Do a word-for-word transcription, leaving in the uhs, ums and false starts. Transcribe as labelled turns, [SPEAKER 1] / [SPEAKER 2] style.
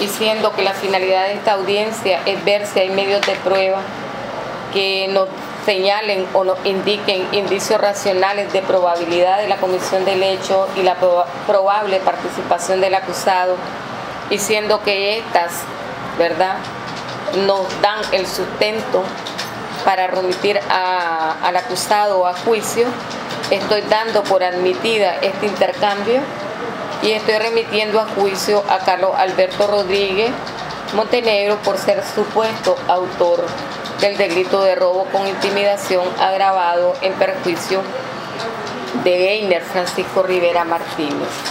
[SPEAKER 1] y siendo que la finalidad de esta audiencia es ver si hay medios de prueba que nos señalen o nos indiquen indicios racionales de probabilidad de la comisión del hecho y la proba- probable participación del acusado, y siendo que estas, ¿verdad?, nos dan el sustento para remitir a, al acusado a juicio, estoy dando por admitida este intercambio y estoy remitiendo a juicio a Carlos Alberto Rodríguez Montenegro por ser supuesto autor del delito de robo con intimidación agravado en perjuicio de Einer Francisco Rivera Martínez.